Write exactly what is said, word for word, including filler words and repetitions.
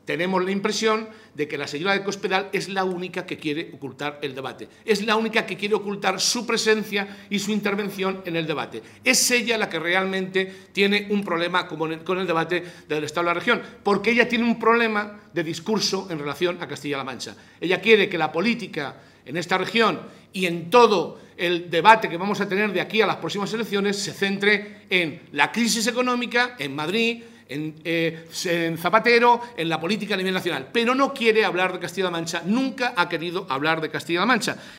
tenemos la impresión de que la señora de Cospedal es la única que quiere ocultar el debate, es la única que quiere ocultar su presencia y su intervención en el debate. Es ella la que realmente tiene un problema con el debate del Estado de la región, porque ella tiene un problema de discurso en relación a Castilla-La Mancha. Ella quiere que la política en esta región y en todo el debate que vamos a tener de aquí a las próximas elecciones se centre en la crisis económica, en Madrid, En, eh, en Zapatero, en la política a nivel nacional, pero no quiere hablar de Castilla-La Mancha, nunca ha querido hablar de Castilla-La Mancha.